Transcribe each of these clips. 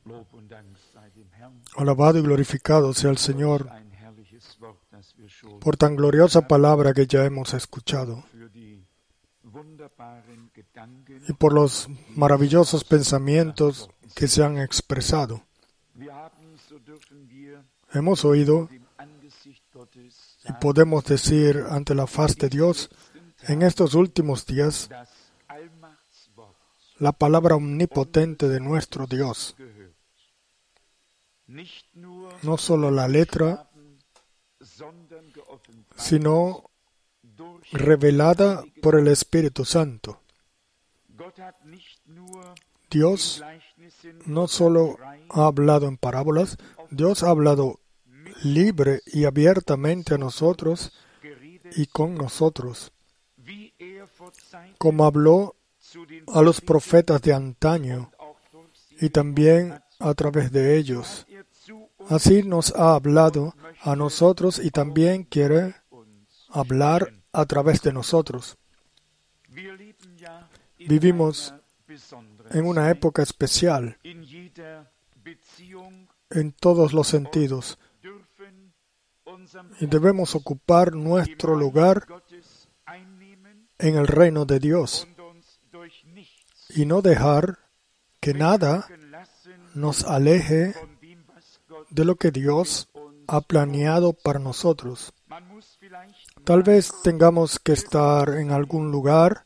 Alabado y glorificado sea el Señor por tan gloriosa palabra que ya hemos escuchado y por los maravillosos pensamientos que se han expresado. Hemos oído y podemos decir ante la faz de Dios en estos últimos días la palabra omnipotente de nuestro Dios. No solo la letra, sino revelada por el Espíritu Santo. Dios no solo ha hablado en parábolas, Dios ha hablado libre y abiertamente a nosotros y con nosotros, como habló a los profetas de antaño y también a través de ellos. Así nos ha hablado a nosotros y también quiere hablar a través de nosotros. Vivimos en una época especial en todos los sentidos y debemos ocupar nuestro lugar en el reino de Dios y no dejar que nada nos aleje de lo que Dios ha planeado para nosotros. Tal vez tengamos que estar en algún lugar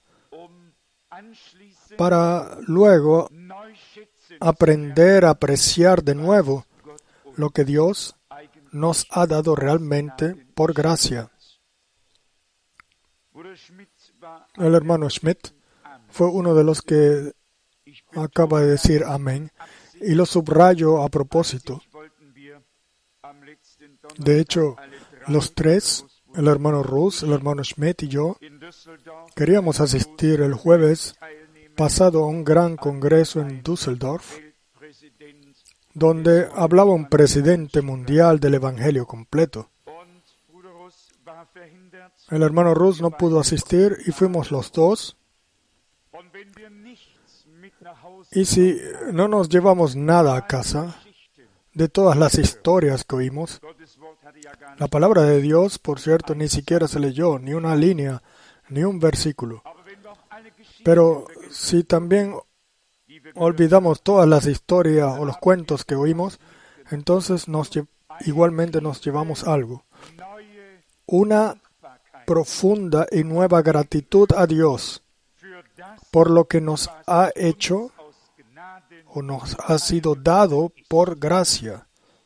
para luego aprender a apreciar de nuevo lo que Dios nos ha dado realmente por gracia. El hermano Schmidt fue uno de los que acaba de decir amén, y lo subrayo a propósito. De hecho, los tres, el hermano Rus, el hermano Schmidt y yo, queríamos asistir el jueves pasado a un gran congreso en Düsseldorf, donde hablaba un presidente mundial del Evangelio completo. El hermano Rus no pudo asistir y fuimos los dos. Y si no nos llevamos nada a casa de todas las historias que oímos, la palabra de Dios, por cierto, ni siquiera se leyó, ni una línea, ni un versículo. Pero si también olvidamos todas las historias o los cuentos que oímos, entonces igualmente nos llevamos algo. Una profunda y nueva gratitud a Dios por lo que nos ha hecho o nos ha sido dado por gracia.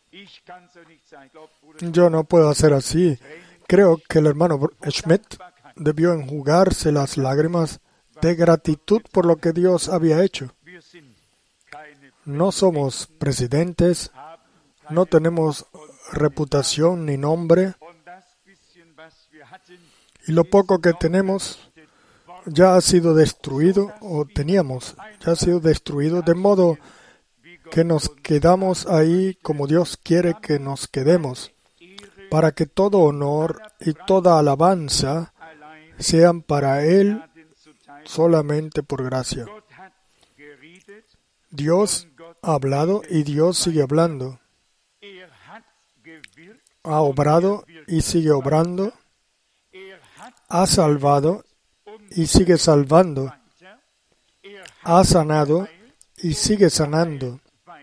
Yo no puedo hacer así. Creo que el hermano Schmidt debió enjugarse las lágrimas de gratitud por lo que Dios había hecho. No somos presidentes, no tenemos reputación ni nombre, y lo poco que tenemos ya ha sido destruido, ya ha sido destruido, de modo que nos quedamos ahí como Dios quiere que nos quedemos, para que todo honor y toda alabanza sean para Él solamente por gracia. Dios ha hablado y Dios sigue hablando. Ha obrado y sigue obrando. Ha salvado y sigue salvando. Ha sanado y sigue sanando.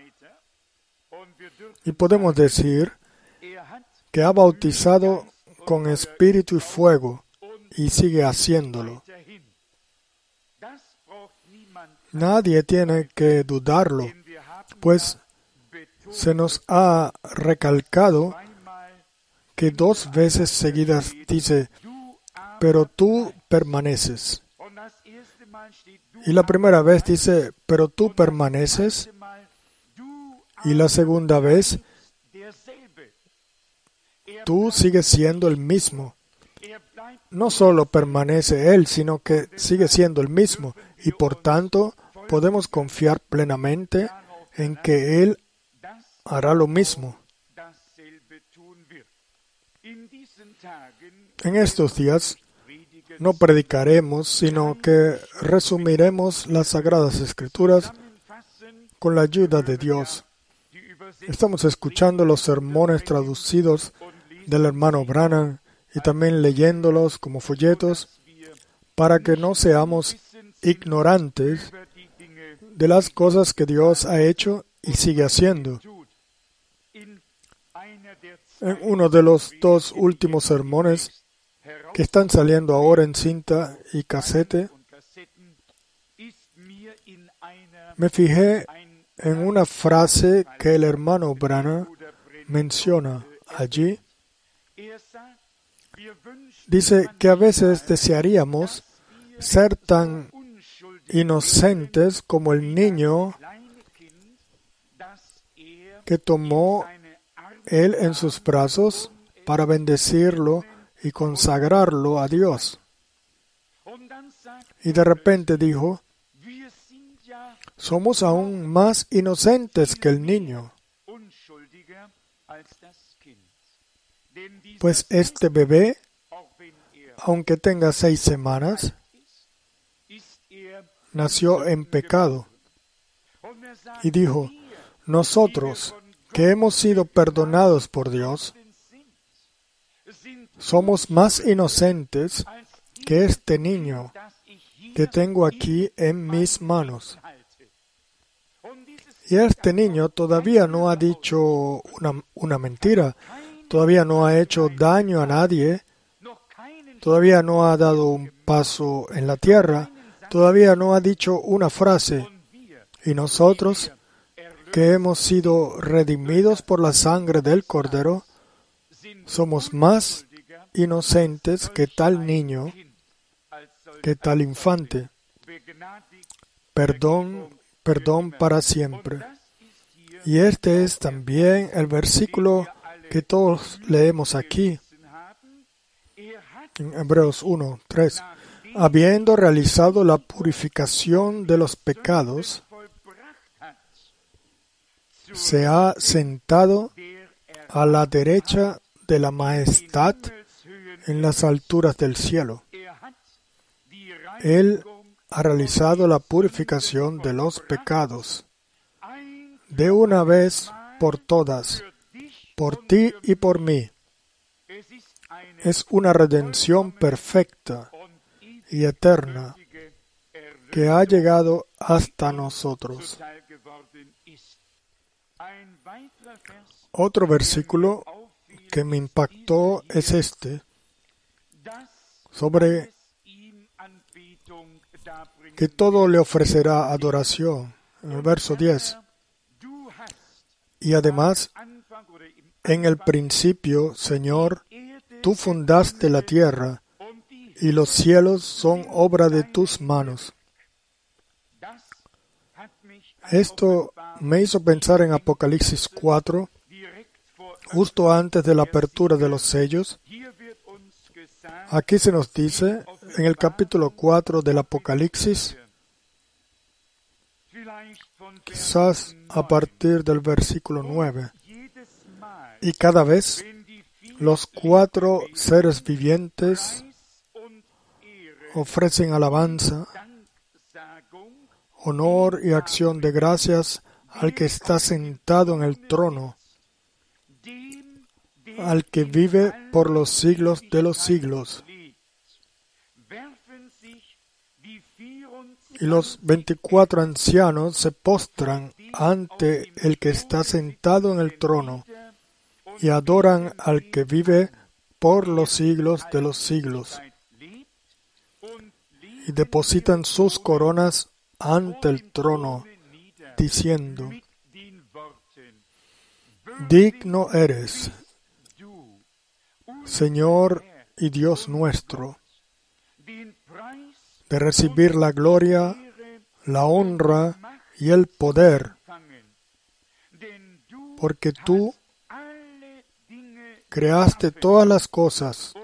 Y podemos decir que ha bautizado con espíritu y fuego y sigue haciéndolo. Nadie tiene que dudarlo, pues se nos ha recalcado que 2 veces seguidas dice, pero tú permaneces. Y la primera vez dice, pero tú permaneces. Y la segunda vez, tú sigues siendo el mismo. No solo permanece Él, sino que sigue siendo el mismo. Y por tanto, podemos confiar plenamente en que Él hará lo mismo. En estos días no predicaremos, sino que resumiremos las Sagradas Escrituras con la ayuda de Dios. Estamos escuchando los sermones traducidos del hermano Branham y también leyéndolos como folletos para que no seamos ignorantes de las cosas que Dios ha hecho y sigue haciendo. En uno de los dos últimos sermones que están saliendo ahora en cinta y casete, me fijé en una frase que el hermano Branham menciona allí. Dice que a veces desearíamos ser tan inocentes como el niño que tomó él en sus brazos para bendecirlo y consagrarlo a Dios. Y de repente dijo, somos aún más inocentes que el niño, pues este bebé, aunque tenga 6 semanas, nació en pecado. Y dijo, nosotros, que hemos sido perdonados por Dios, somos más inocentes que este niño que tengo aquí en mis manos. Y este niño todavía no ha dicho una mentira, todavía no ha hecho daño a nadie, todavía no ha dado un paso en la tierra, todavía no ha dicho una frase. Y nosotros, que hemos sido redimidos por la sangre del Cordero, somos más inocentes que tal niño, que tal infante. Perdón para siempre. Y este es también el versículo que todos leemos aquí, en Hebreos 1:3. Habiendo realizado la purificación de los pecados, se ha sentado a la derecha de la majestad en las alturas del cielo. Él ha realizado la purificación de los pecados, de una vez por todas, por ti y por mí. Es una redención perfecta y eterna que ha llegado hasta nosotros. Otro versículo que me impactó es este, sobre que todo le ofrecerá adoración, en el verso 10. Y además, en el principio, Señor, tú fundaste la tierra, y los cielos son obra de tus manos. Esto me hizo pensar en Apocalipsis 4, justo antes de la apertura de los sellos. Aquí se nos dice, en el capítulo 4 del Apocalipsis, quizás a partir del versículo 9, y cada vez los 4 seres vivientes ofrecen alabanza, honor y acción de gracias al que está sentado en el trono, al que vive por los siglos de los siglos. Y los 24 ancianos se postran ante el que está sentado en el trono y adoran al que vive por los siglos de los siglos. Y depositan sus coronas ante el trono, diciendo, digno eres, Señor y Dios nuestro, de recibir la gloria, la honra y el poder, porque tú creaste todas las cosas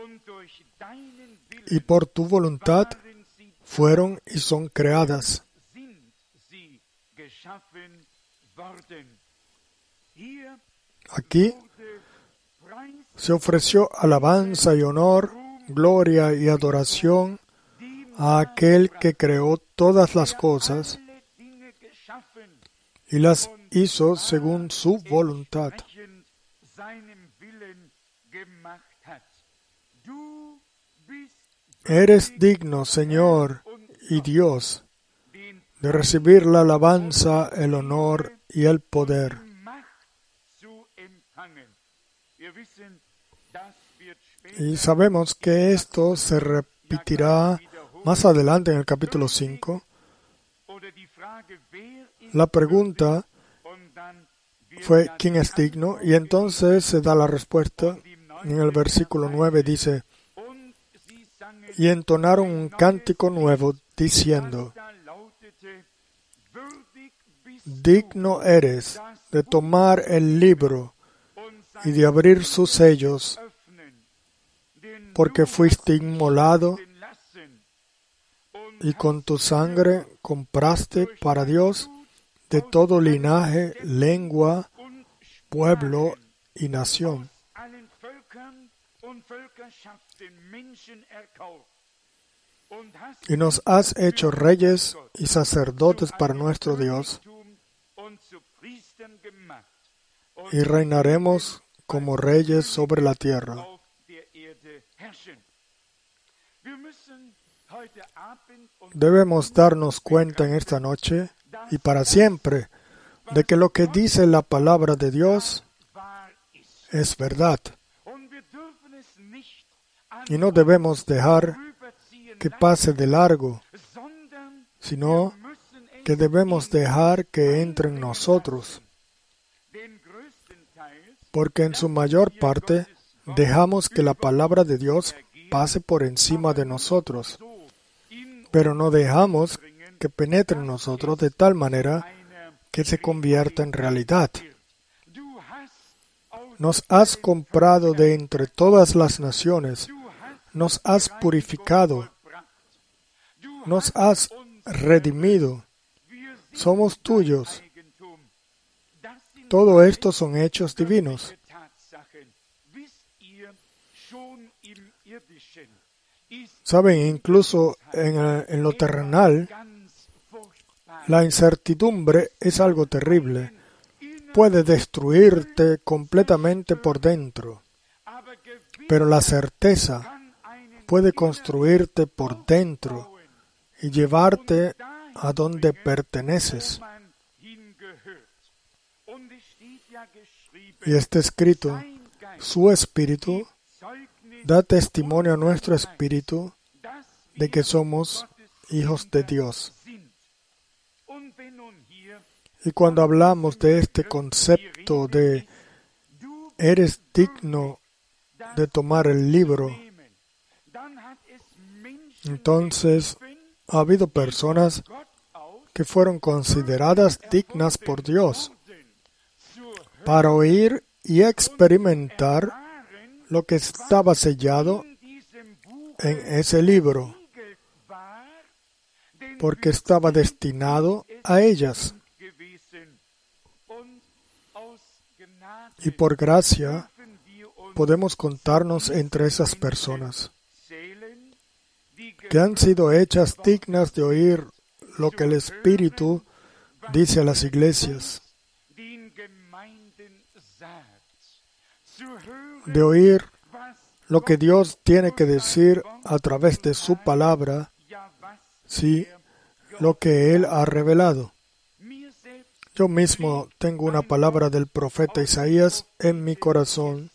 y por tu voluntad fueron y son creadas. Aquí se ofreció alabanza y honor, gloria y adoración a aquel que creó todas las cosas y las hizo según su voluntad. Eres digno, Señor y Dios, de recibir la alabanza, el honor y el poder. Y sabemos que esto se repetirá más adelante en el capítulo 5. La pregunta fue ¿quién es digno? Y entonces se da la respuesta. En el versículo 9 dice: y entonaron un cántico nuevo, diciendo: digno eres de tomar el libro y de abrir sus sellos, porque fuiste inmolado y con tu sangre compraste para Dios de todo linaje, lengua, pueblo y nación. Y nos has hecho reyes y sacerdotes para nuestro Dios, y reinaremos como reyes sobre la tierra. Debemos darnos cuenta en esta noche y para siempre de que lo que dice la palabra de Dios es verdad. Y no debemos dejar que pase de largo, sino que debemos dejar que entre en nosotros, porque en su mayor parte dejamos que la palabra de Dios pase por encima de nosotros, pero no dejamos que penetre en nosotros de tal manera que se convierta en realidad. Nos has comprado de entre todas las naciones, nos has purificado, nos has redimido, somos tuyos. Todo esto son hechos divinos. Saben, incluso en lo terrenal, la incertidumbre es algo terrible. Puede destruirte completamente por dentro, pero la certeza puede construirte por dentro y llevarte a donde perteneces. Y está escrito: su espíritu da testimonio a nuestro espíritu de que somos hijos de Dios. Y cuando hablamos de este concepto de eres digno de tomar el libro, entonces ha habido personas que fueron consideradas dignas por Dios para oír y experimentar lo que estaba sellado en ese libro, porque estaba destinado a ellas. Y por gracia podemos contarnos entre esas personas que han sido hechas dignas de oír lo que el Espíritu dice a las iglesias, de oír lo que Dios tiene que decir a través de su palabra, sí, lo que Él ha revelado. Yo mismo tengo una palabra del profeta Isaías en mi corazón.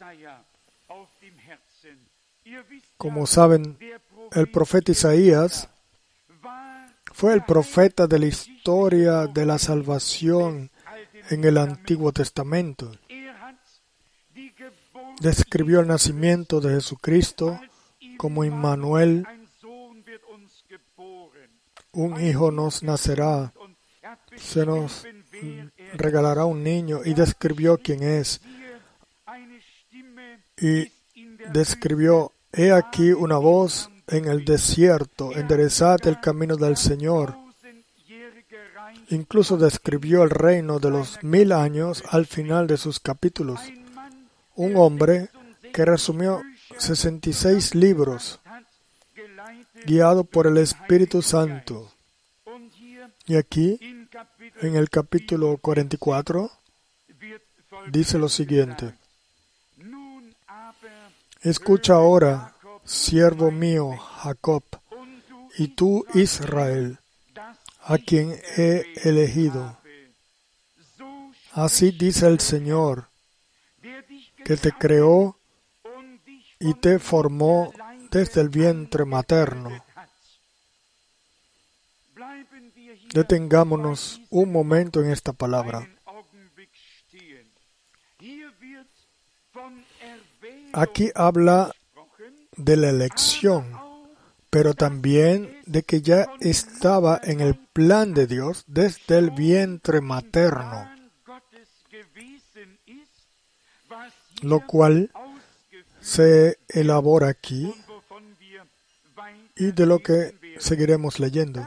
Como saben, el profeta Isaías fue el profeta de la historia de la salvación en el Antiguo Testamento. Describió el nacimiento de Jesucristo como Immanuel, un hijo nos nacerá, se nos regalará un niño, y describió quién es. Y describió: he aquí una voz en el desierto, enderezad el camino del Señor. Incluso describió el reino de los 1000 años al final de sus capítulos. Un hombre que resumió 66 libros, guiado por el Espíritu Santo. Y aquí, en el capítulo 44, dice lo siguiente: Escucha ahora, siervo mío Jacob, y tú Israel, a quien he elegido. Así dice el Señor, que te creó y te formó desde el vientre materno. Detengámonos un momento en esta palabra. Aquí habla de la elección, pero también de que ya estaba en el plan de Dios desde el vientre materno, lo cual se elabora aquí y de lo que seguiremos leyendo.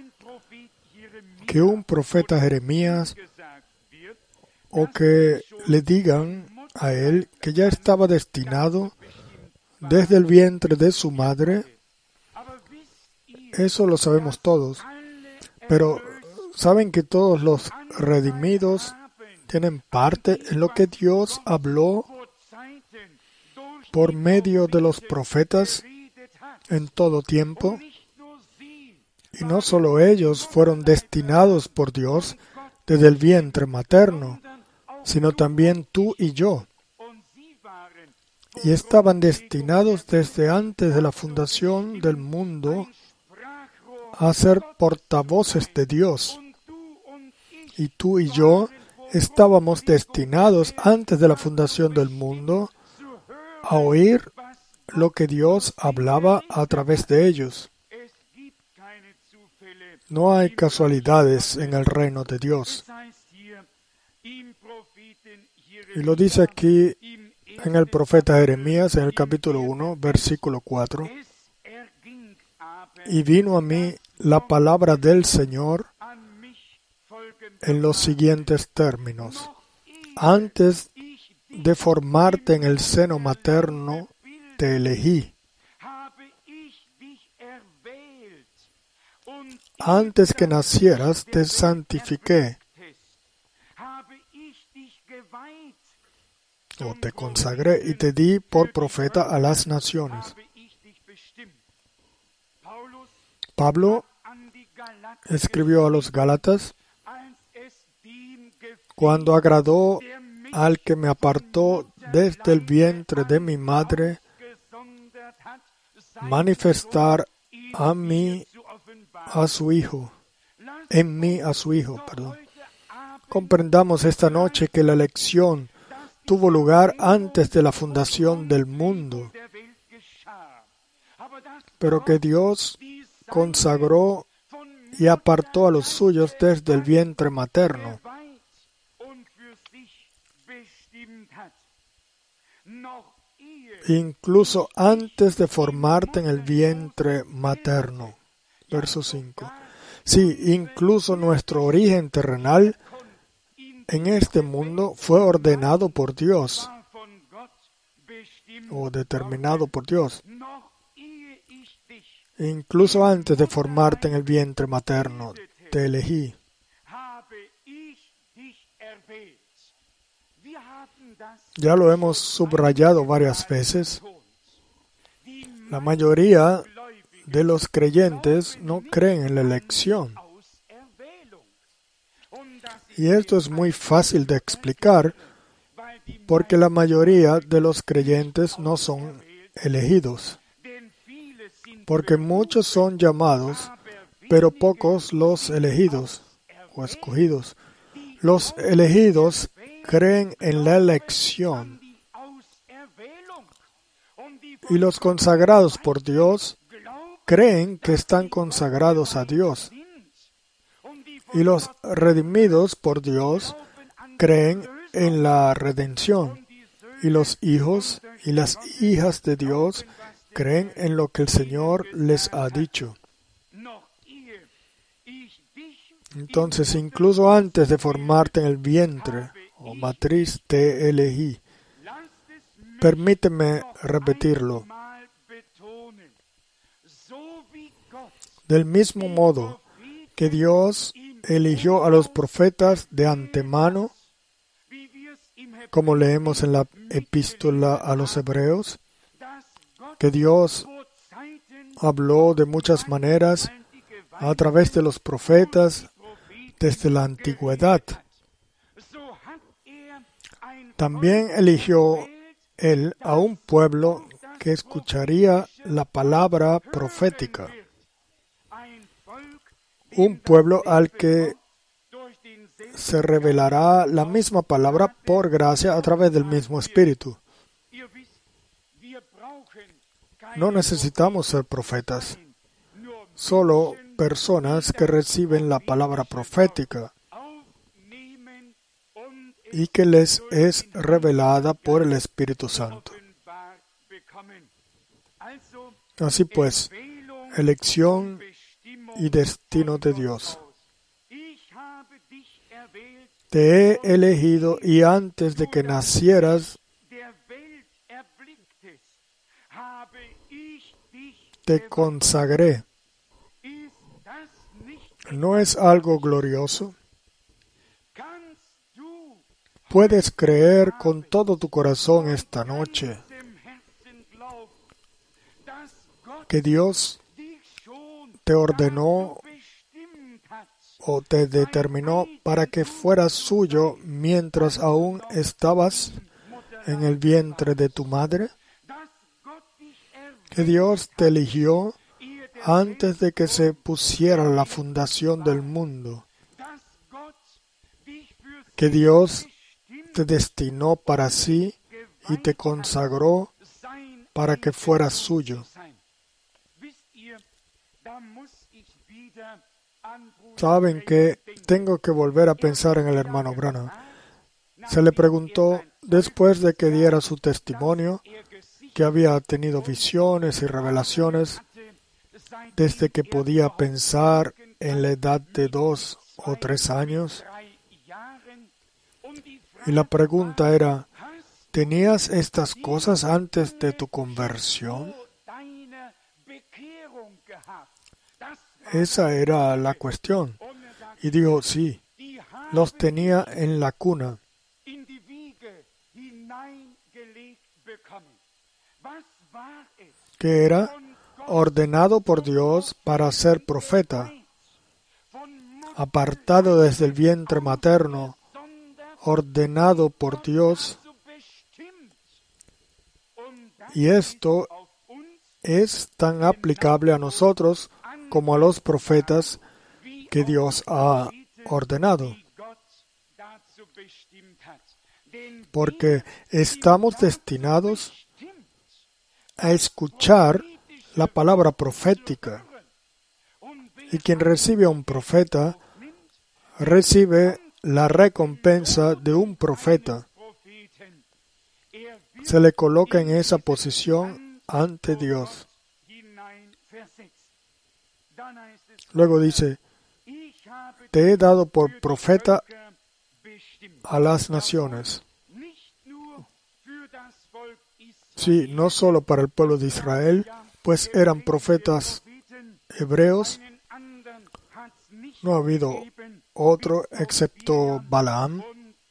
Que un profeta Jeremías o que le digan a él que ya estaba destinado desde el vientre de su madre, eso lo sabemos todos. Pero ¿saben que todos los redimidos tienen parte en lo que Dios habló por medio de los profetas en todo tiempo? Y no solo ellos fueron destinados por Dios desde el vientre materno, sino también tú y yo. Y estaban destinados desde antes de la fundación del mundo a ser portavoces de Dios. Y tú y yo estábamos destinados antes de la fundación del mundo a oír lo que Dios hablaba a través de ellos. No hay casualidades en el reino de Dios. Y lo dice aquí en el profeta Jeremías, en el capítulo 1, versículo 4. Y vino a mí la palabra del Señor en los siguientes términos: antes de formarte en el seno materno, te elegí. Antes que nacieras, te santifiqué. O te consagré y te di por profeta a las naciones. Pablo escribió a los Gálatas: cuando agradó al que me apartó desde el vientre de mi madre, manifestar a mí a su Hijo, en mí a su Hijo, perdón. Comprendamos esta noche que la elección tuvo lugar antes de la fundación del mundo, pero que Dios consagró y apartó a los suyos desde el vientre materno. Incluso antes de formarte en el vientre materno. Verso 5. Sí, incluso nuestro origen terrenal en este mundo fue ordenado por Dios, o determinado por Dios. Incluso antes de formarte en el vientre materno, te elegí. Ya lo hemos subrayado varias veces. La mayoría de los creyentes no creen en la elección. Y esto es muy fácil de explicar porque la mayoría de los creyentes no son elegidos. Porque muchos son llamados, pero pocos los elegidos o escogidos. Los elegidos creen en la elección. Y los consagrados por Dios creen que están consagrados a Dios. Y los redimidos por Dios creen en la redención. Y los hijos y las hijas de Dios creen en lo que el Señor les ha dicho. Entonces, incluso antes de formarte en el vientre o matriz, te elegí. Permíteme repetirlo. Del mismo modo que Dios eligió a los profetas de antemano, como leemos en la epístola a los Hebreos, que Dios habló de muchas maneras a través de los profetas desde la antigüedad. También eligió Él a un pueblo que escucharía la palabra profética, un pueblo al que se revelará la misma palabra por gracia a través del mismo Espíritu. No necesitamos ser profetas, solo personas que reciben la palabra profética y que les es revelada por el Espíritu Santo. Así pues, elección y destino de Dios. Te he elegido y antes de que nacieras te consagré. ¿No es algo glorioso? Puedes creer con todo tu corazón esta noche que Dios te ordenó o te determinó para que fueras suyo mientras aún estabas en el vientre de tu madre, que Dios te eligió antes de que se pusiera la fundación del mundo, que Dios te destinó para sí y te consagró para que fueras suyo. Saben que tengo que volver a pensar en el hermano Branham. Se le preguntó, después de que diera su testimonio, que había tenido visiones y revelaciones desde que podía pensar en la edad de 2 o 3 años. Y la pregunta era, ¿tenías estas cosas antes de tu conversión? Esa era la cuestión. Y dijo, sí, los tenía en la cuna. Que era ordenado por Dios para ser profeta, apartado desde el vientre materno, ordenado por Dios. Y esto es tan aplicable a nosotros como a los profetas que Dios ha ordenado. Porque estamos destinados a escuchar la palabra profética. Y quien recibe a un profeta, recibe la recompensa de un profeta. Se le coloca en esa posición ante Dios. Luego dice, te he dado por profeta a las naciones. Sí, no solo para el pueblo de Israel, pues eran profetas hebreos. No ha habido otro excepto Balaam.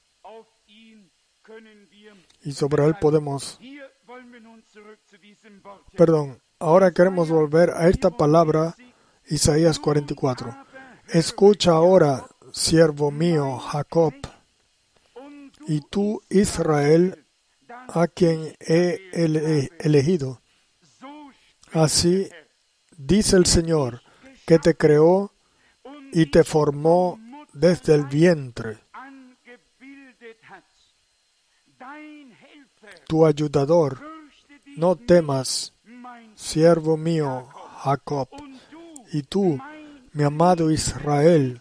Y sobre él podemos... ahora queremos volver a esta palabra, Isaías 44. Escucha ahora, siervo mío, Jacob, y tú, Israel, a quien he elegido. Así dice el Señor, que te creó y te formó desde el vientre. Tu ayudador, no temas, siervo mío, Jacob, y tú, mi amado Israel,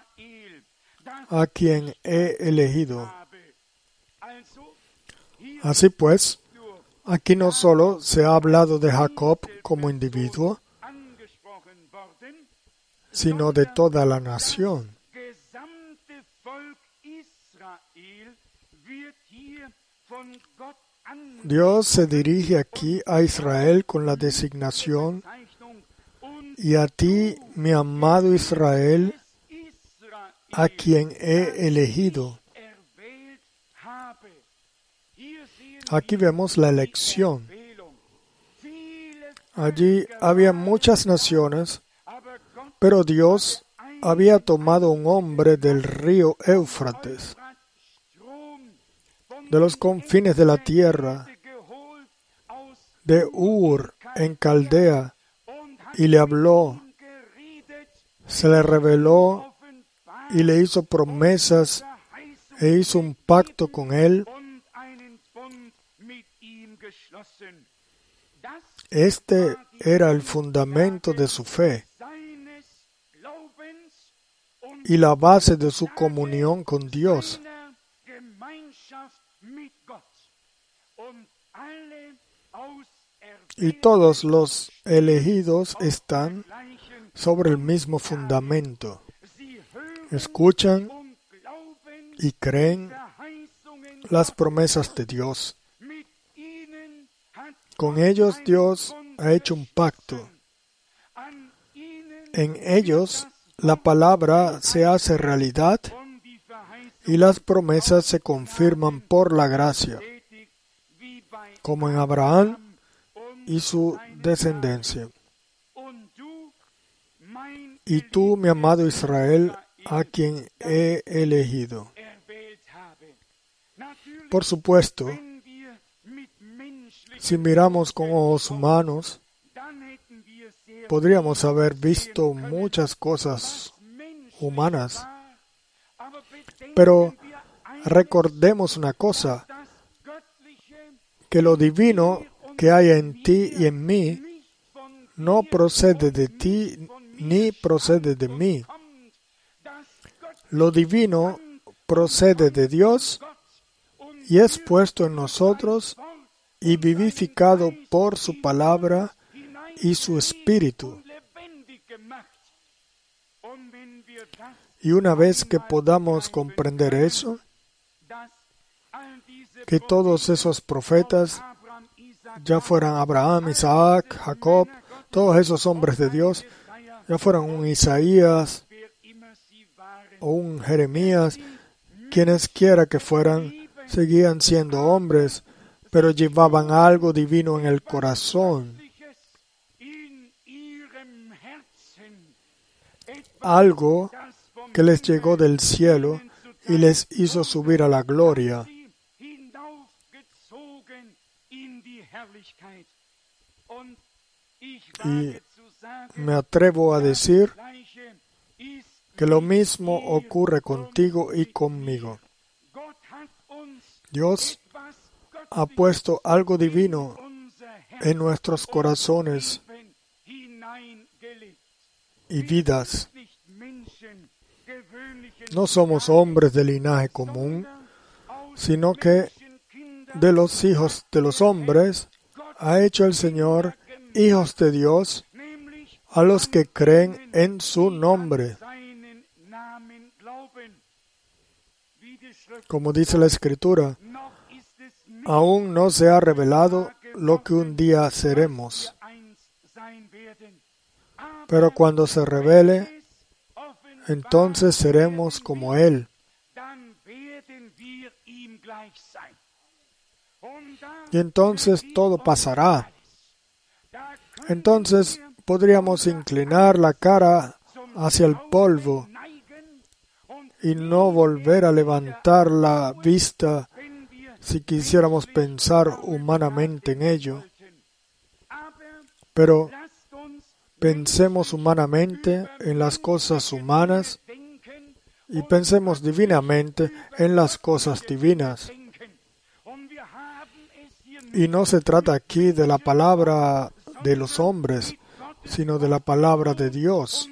a quien he elegido. Así pues, aquí no solo se ha hablado de Jacob como individuo, sino de toda la nación. Dios se dirige aquí a Israel con la designación, y a ti, mi amado Israel, a quien he elegido. Aquí vemos la elección. Allí había muchas naciones, pero Dios había tomado un hombre del río Éufrates, de los confines de la tierra, de Ur, en Caldea, y le habló, se le reveló y le hizo promesas e hizo un pacto con él. Este era el fundamento de su fe y la base de su comunión con Dios. Y todos los elegidos están sobre el mismo fundamento. Escuchan y creen las promesas de Dios. Con ellos Dios ha hecho un pacto. En ellos la palabra se hace realidad y las promesas se confirman por la gracia, como en Abraham y su descendencia. Y tú, mi amado Israel, a quien he elegido. Por supuesto, si miramos con ojos humanos, podríamos haber visto muchas cosas humanas. Pero recordemos una cosa, que lo divino que hay en ti y en mí no procede de ti ni procede de mí. Lo divino procede de Dios y es puesto en nosotros y vivificado por su palabra y su espíritu. Y una vez que podamos comprender eso, que todos esos profetas, ya fueran Abraham, Isaac, Jacob, todos esos hombres de Dios, ya fueran un Isaías o un Jeremías, quienes quiera que fueran, seguían siendo hombres, pero llevaban algo divino en el corazón, algo que les llegó del cielo y les hizo subir a la gloria. Y me atrevo a decir que lo mismo ocurre contigo y conmigo. Dios ha puesto algo divino en nuestros corazones y vidas. No somos hombres de linaje común, sino que de los hijos de los hombres ha hecho el Señor hijos de Dios a los que creen en su nombre. Como dice la Escritura, aún no se ha revelado lo que un día seremos. Pero cuando se revele, entonces seremos como Él. Y entonces todo pasará. Entonces podríamos inclinar la cara hacia el polvo y no volver a levantar la vista si quisiéramos pensar humanamente en ello. Pero pensemos humanamente en las cosas humanas y pensemos divinamente en las cosas divinas. Y no se trata aquí de la palabra de los hombres, sino de la palabra de Dios.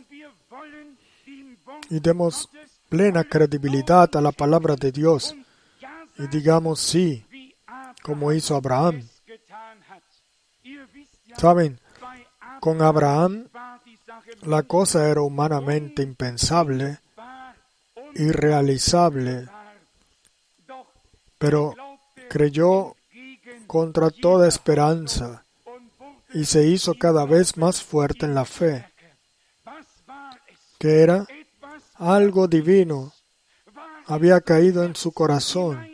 Y demos plena credibilidad a la palabra de Dios. Y digamos sí, como hizo Abraham. ¿Saben? Con Abraham la cosa era humanamente impensable, irrealizable, pero creyó contra toda esperanza y se hizo cada vez más fuerte en la fe. ¿Qué era? Algo divino había caído en su corazón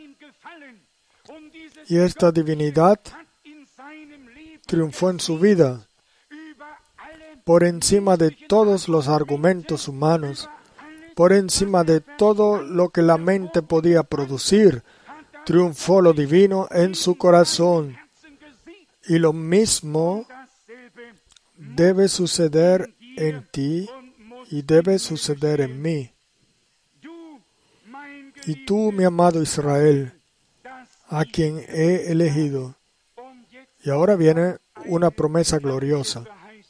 y esta divinidad triunfó en su vida por encima de todos los argumentos humanos, por encima de todo lo que la mente podía producir. Triunfó lo divino en su corazón. Y lo mismo debe suceder en ti y debe suceder en mí. Y tú, mi amado Israel, a quien he elegido. Y ahora viene una promesa gloriosa.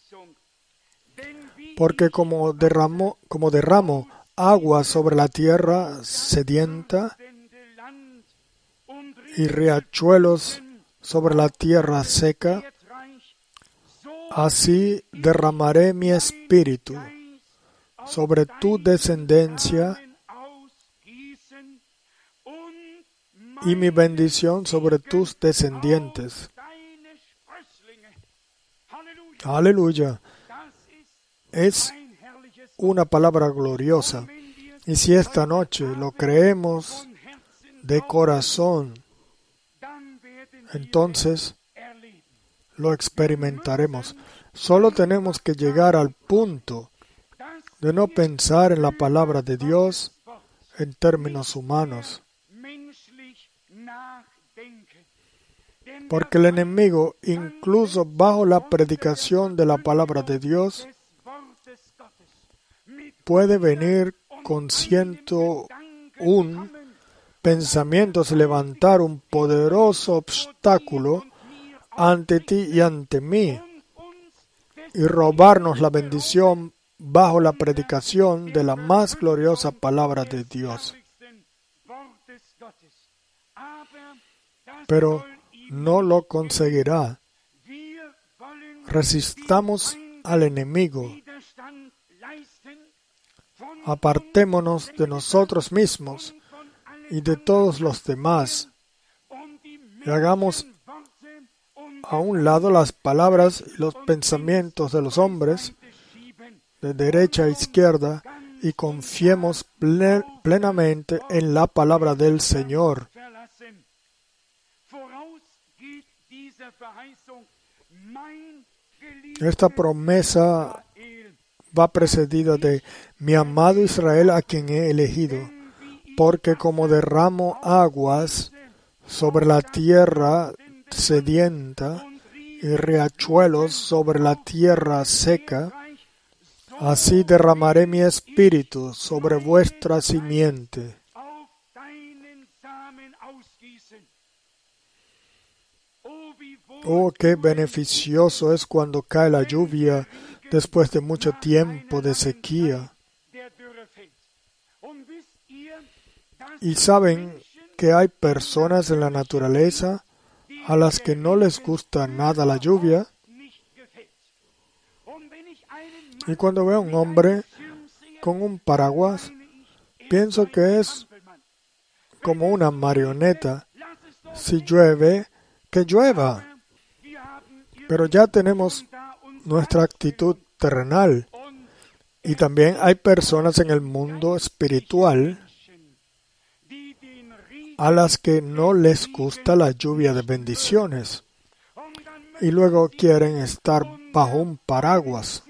Porque como derramo agua sobre la tierra sedienta y riachuelos sobre la tierra seca, así derramaré mi espíritu sobre tu descendencia y mi bendición sobre tus descendientes. Aleluya. Es una palabra gloriosa. Y si esta noche lo creemos de corazón, entonces lo experimentaremos. Solo tenemos que llegar al punto de no pensar en la palabra de Dios en términos humanos. Porque el enemigo, incluso bajo la predicación de la palabra de Dios, puede venir con 101 pensamientos, levantar un poderoso obstáculo ante ti y ante mí y robarnos la bendición bajo la predicación de la más gloriosa palabra de Dios. Pero no lo conseguirá. Resistamos al enemigo. Apartémonos de nosotros mismos y de todos los demás y hagamos a un lado las palabras y los pensamientos de los hombres de derecha a izquierda y confiemos plenamente en la palabra del Señor. Esta promesa va precedida de mi amado Israel a quien he elegido, porque como derramo aguas sobre la tierra sedienta y riachuelos sobre la tierra seca, así derramaré mi espíritu sobre vuestra simiente. Oh, qué beneficioso es cuando cae la lluvia después de mucho tiempo de sequía. Y saben que hay personas en la naturaleza a las que no les gusta nada la lluvia. Y cuando veo a un hombre con un paraguas, pienso que es como una marioneta. Si llueve, que llueva. Pero ya tenemos nuestra actitud terrenal. Y también hay personas en el mundo espiritual a las que no les gusta la lluvia de bendiciones. Y luego quieren estar bajo un paraguas.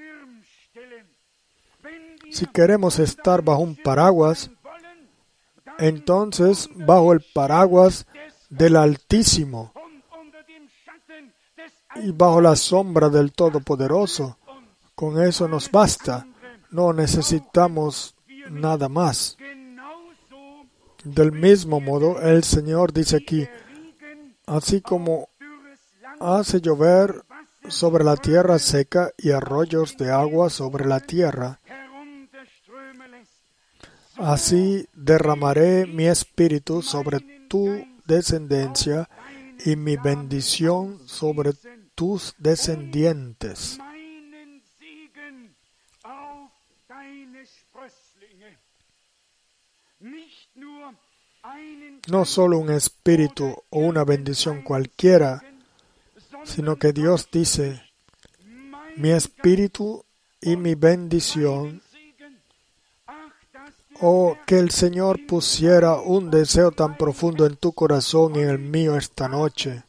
Si queremos estar bajo un paraguas, entonces bajo el paraguas del Altísimo y bajo la sombra del Todopoderoso. Con eso nos basta. No necesitamos nada más. Del mismo modo, el Señor dice aquí, así como hace llover sobre la tierra seca y arroyos de agua sobre la tierra, así derramaré mi espíritu sobre tu descendencia y mi bendición sobre tus descendientes. No solo un espíritu o una bendición cualquiera, sino que Dios dice, mi espíritu y mi bendición Oh, que el Señor pusiera un deseo tan profundo en tu corazón y en el mío esta noche,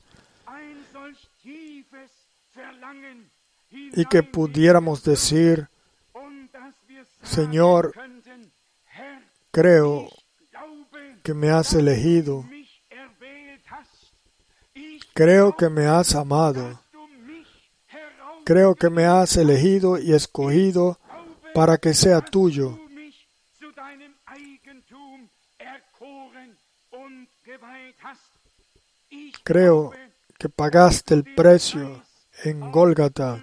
y que pudiéramos decir: Señor, creo que me has elegido, creo que me has amado, creo que me has elegido y escogido para que sea tuyo. Creo que pagaste el precio en Gólgata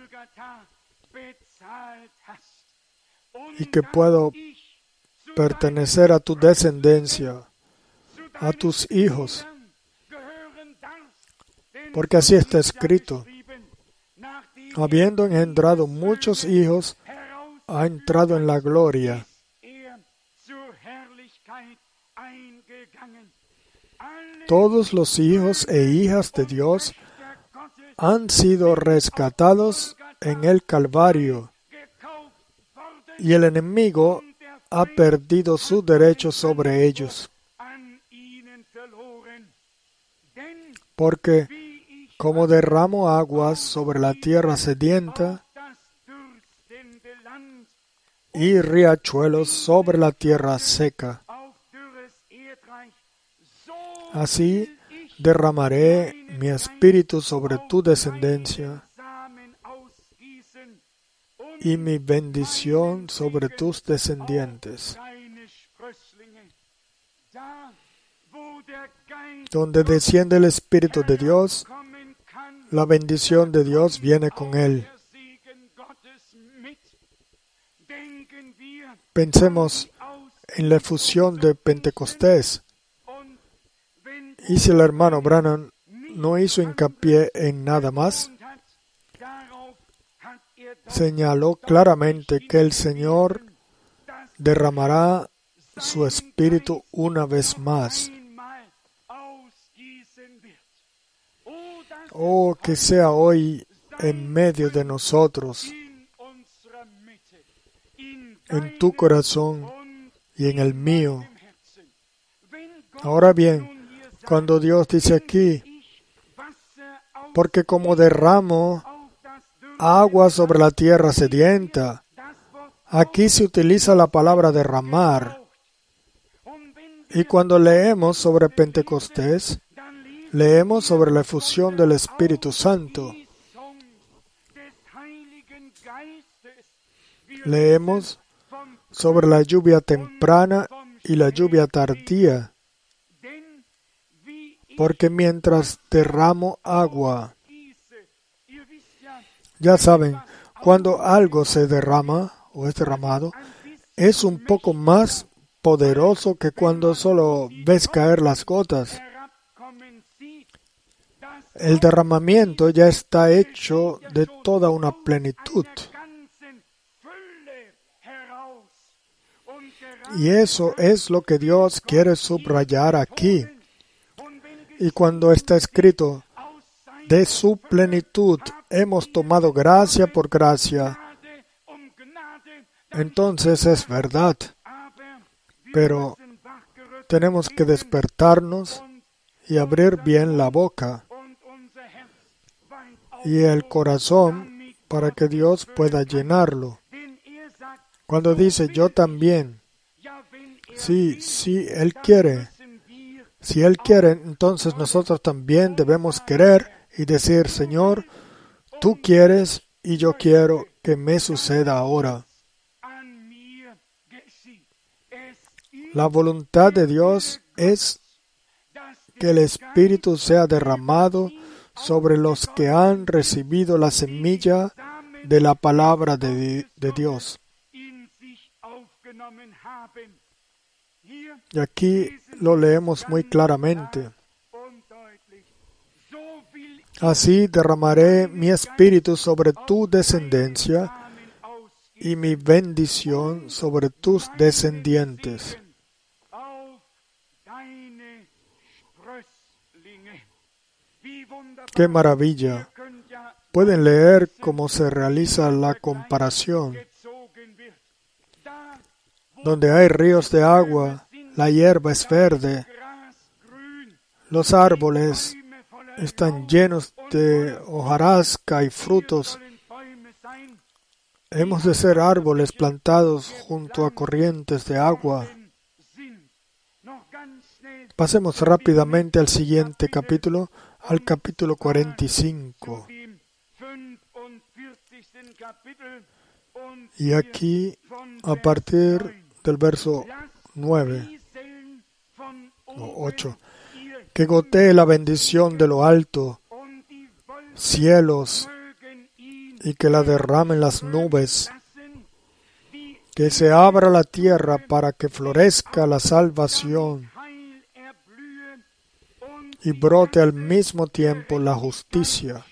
y que puedo pertenecer a tu descendencia, a tus hijos, porque así está escrito: habiendo engendrado muchos hijos, ha entrado en la gloria. Todos los hijos e hijas de Dios han sido rescatados en el Calvario, y el enemigo ha perdido su derecho sobre ellos. Porque como derramo aguas sobre la tierra sedienta y riachuelos sobre la tierra seca, así derramaré mi espíritu sobre tu descendencia y mi bendición sobre tus descendientes. Donde desciende el Espíritu de Dios, la bendición de Dios viene con él. Pensemos en la efusión de Pentecostés. Y si el hermano Branham no hizo hincapié en nada más, señaló claramente que el Señor derramará su Espíritu una vez más. Oh, que sea hoy en medio de nosotros, en tu corazón y en el mío. Ahora bien, cuando Dios dice aquí: porque como derramo agua sobre la tierra sedienta, aquí se utiliza la palabra derramar. Y cuando leemos sobre Pentecostés, leemos sobre la efusión del Espíritu Santo. Leemos sobre la lluvia temprana y la lluvia tardía. Porque mientras derramo agua, ya saben, cuando algo se derrama o es derramado, es un poco más poderoso que cuando solo ves caer las gotas. El derramamiento ya está hecho de toda una plenitud. Y eso es lo que Dios quiere subrayar aquí. Y cuando está escrito: de su plenitud hemos tomado gracia por gracia, entonces es verdad. Pero tenemos que despertarnos y abrir bien la boca y el corazón para que Dios pueda llenarlo. Cuando dice yo también, sí, Él quiere. Si Él quiere, entonces nosotros también debemos querer y decir: Señor, tú quieres y yo quiero que me suceda ahora. La voluntad de Dios es que el Espíritu sea derramado sobre los que han recibido la semilla de la palabra de Dios. Y aquí lo leemos muy claramente. Así derramaré mi espíritu sobre tu descendencia y mi bendición sobre tus descendientes. ¡Qué maravilla! Pueden leer cómo se realiza la comparación. Donde hay ríos de agua, la hierba es verde, los árboles están llenos de hojarasca y frutos. Hemos de ser árboles plantados junto a corrientes de agua. Pasemos rápidamente al siguiente capítulo, al capítulo 45. Y aquí, a partir del verso 9 o 8, que gotee la bendición de lo alto, cielos, y que la derramen las nubes, que se abra la tierra para que florezca la salvación y brote al mismo tiempo la justicia.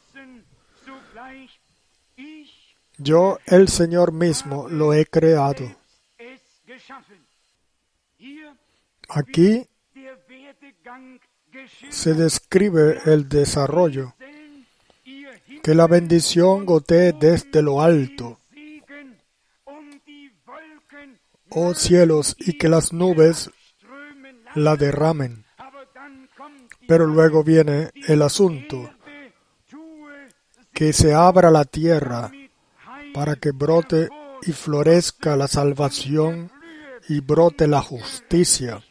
Yo, el Señor mismo, lo he creado. Aquí se describe el desarrollo, que la bendición gotee desde lo alto, oh cielos, y que las nubes la derramen. Pero luego viene el asunto, que se abra la tierra para que brote y florezca la salvación y brote la justicia.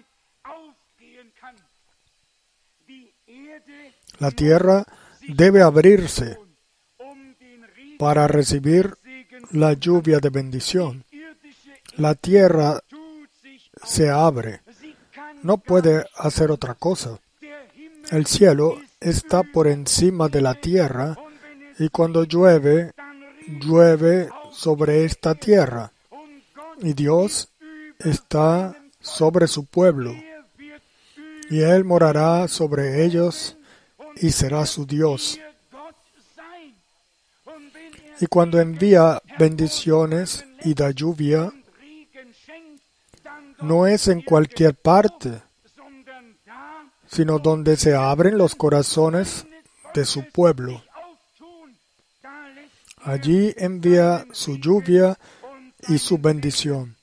La tierra debe abrirse para recibir la lluvia de bendición. La tierra se abre. No puede hacer otra cosa. El cielo está por encima de la tierra y cuando llueve, llueve sobre esta tierra. Y Dios está sobre su pueblo. Y Él morará sobre ellos y será su Dios. Y cuando envía bendiciones y da lluvia, no es en cualquier parte, sino donde se abren los corazones de su pueblo. Allí envía su lluvia y su bendición.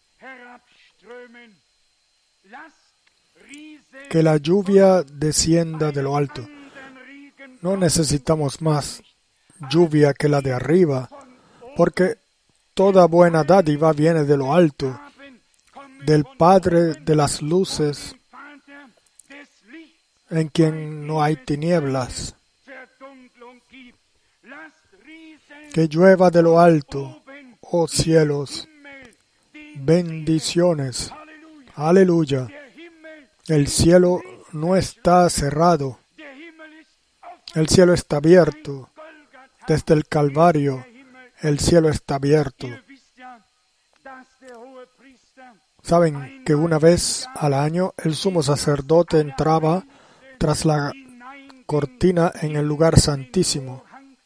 Que la lluvia descienda de lo alto. No necesitamos más lluvia que la de arriba, porque toda buena dádiva viene de lo alto, del Padre de las luces, en quien no hay tinieblas. Que llueva de lo alto, oh cielos, bendiciones. Aleluya. El cielo no está cerrado. El cielo está abierto. Desde el Calvario, el cielo está abierto. Saben que una vez al año el sumo sacerdote entraba tras la cortina en el lugar santísimo.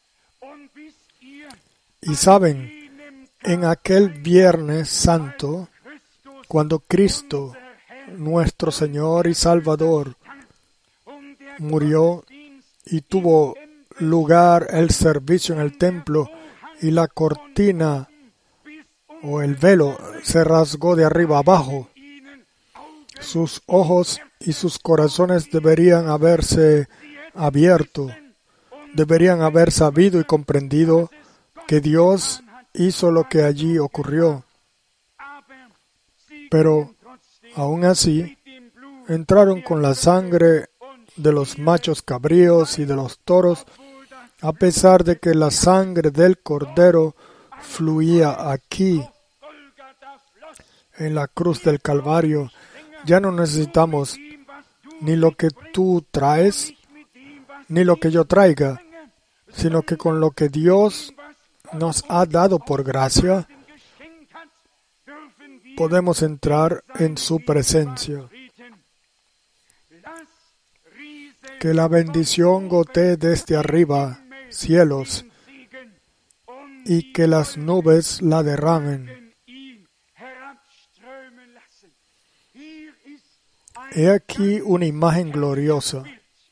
Y saben, en aquel Viernes Santo, cuando Cristo, nuestro Señor y Salvador, murió y tuvo lugar el servicio en el templo y la cortina o el velo se rasgó de arriba abajo, sus ojos y sus corazones deberían haberse abierto, deberían haber sabido y comprendido que Dios hizo lo que allí ocurrió. Pero, aún así, entraron con la sangre de los machos cabríos y de los toros, a pesar de que la sangre del Cordero fluía aquí, en la cruz del Calvario. Ya no necesitamos ni lo que tú traes, ni lo que yo traiga, sino que con lo que Dios nos ha dado por gracia, podemos entrar en su presencia. Que la bendición gotee desde arriba, cielos, y que las nubes la derramen. He aquí una imagen gloriosa.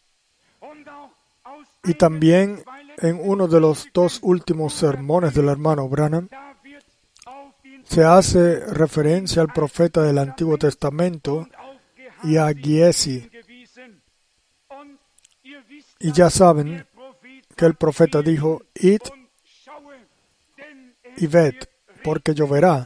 Y también en uno de los dos últimos sermones del hermano Branham se hace referencia al profeta del Antiguo Testamento y a Giesi. Y ya saben que el profeta dijo, id y ved, porque lloverá.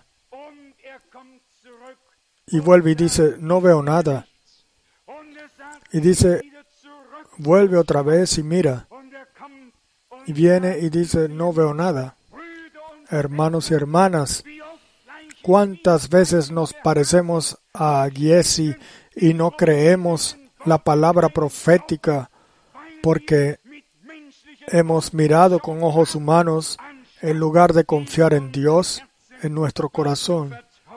Y vuelve y dice, no veo nada. Y dice, vuelve otra vez y mira. Y viene y dice, no veo nada. Hermanos y hermanas, ¿cuántas veces nos parecemos a Giesi y no creemos la palabra profética porque hemos mirado con ojos humanos en lugar de confiar en Dios en nuestro corazón?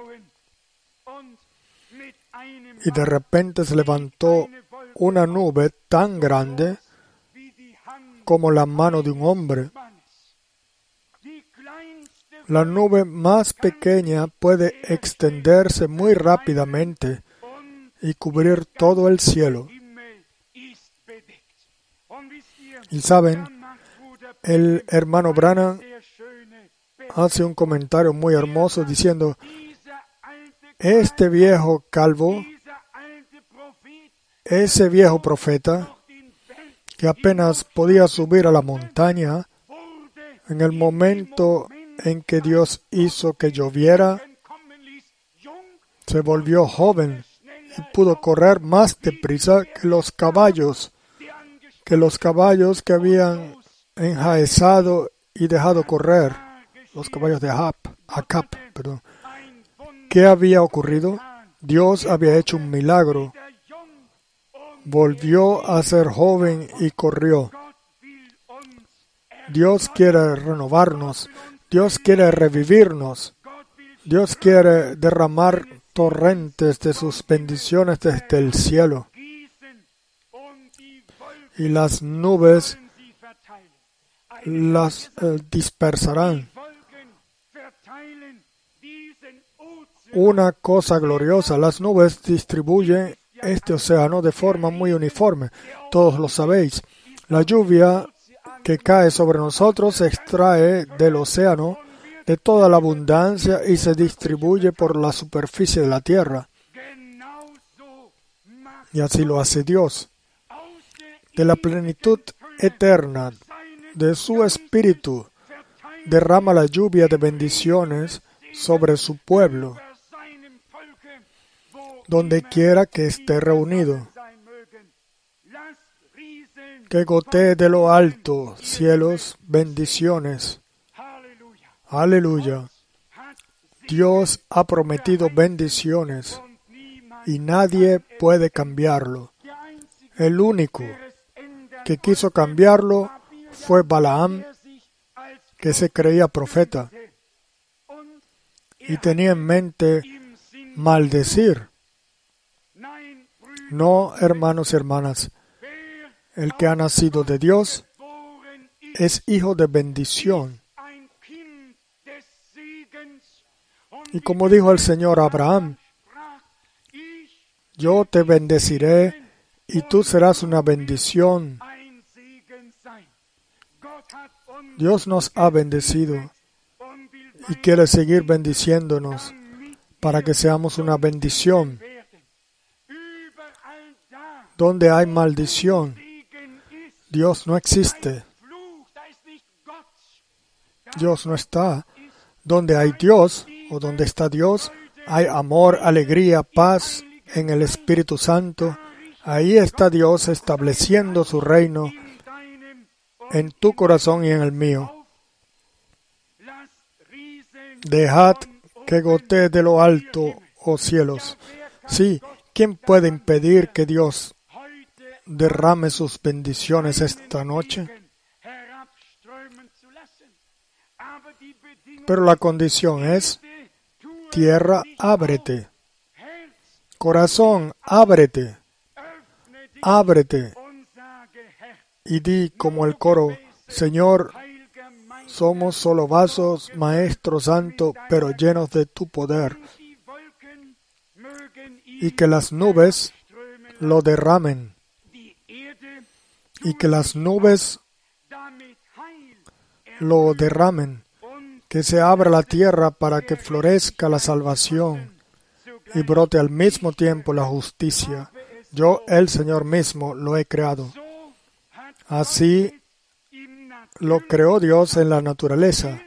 Y de repente se levantó una nube tan grande como la mano de un hombre. La nube más pequeña puede extenderse muy rápidamente y cubrir todo el cielo. Y saben, el hermano Branham hace un comentario muy hermoso diciendo, este viejo calvo, ese viejo profeta, que apenas podía subir a la montaña, en el momento en que Dios hizo que lloviera, se volvió joven y pudo correr más deprisa que los caballos que habían enjaezado y dejado correr, los caballos de Acab. ¿Qué había ocurrido? Dios había hecho un milagro. Volvió a ser joven y corrió. Dios quiere renovarnos. Dios quiere revivirnos. Dios quiere derramar torrentes de sus bendiciones desde el cielo. Y las nubes las dispersarán. Una cosa gloriosa, las nubes distribuyen este océano de forma muy uniforme. Todos lo sabéis. La lluvia que cae sobre nosotros se extrae del océano, de toda la abundancia, y se distribuye por la superficie de la tierra. Y así lo hace Dios. De la plenitud eterna de su Espíritu, derrama la lluvia de bendiciones sobre su pueblo, donde quiera que esté reunido. Que gotee de lo alto, cielos, bendiciones. Aleluya. Dios ha prometido bendiciones y nadie puede cambiarlo. El único que quiso cambiarlo fue Balaam, que se creía profeta y tenía en mente maldecir. No, hermanos y hermanas, el que ha nacido de Dios es hijo de bendición. Y como dijo el Señor a Abraham, yo te bendeciré y tú serás una bendición. Dios nos ha bendecido y quiere seguir bendiciéndonos para que seamos una bendición. Donde hay maldición, Dios no existe. Dios no está. Donde hay Dios, o donde está Dios, hay amor, alegría, paz en el Espíritu Santo. Ahí está Dios estableciendo su reino en tu corazón y en el mío. Dejad que gotee de lo alto, oh cielos. Sí, ¿quién puede impedir que Dios derrame sus bendiciones esta noche? Pero la condición es, tierra, ábrete. Corazón, ábrete. Ábrete. Y di como el coro, Señor, somos solo vasos, Maestro Santo, pero llenos de tu poder. Y que las nubes lo derramen. Y que las nubes lo derramen que se abra la tierra para que florezca la salvación y brote al mismo tiempo la justicia. Yo, el Señor mismo, lo he creado. Así lo creó Dios en la naturaleza.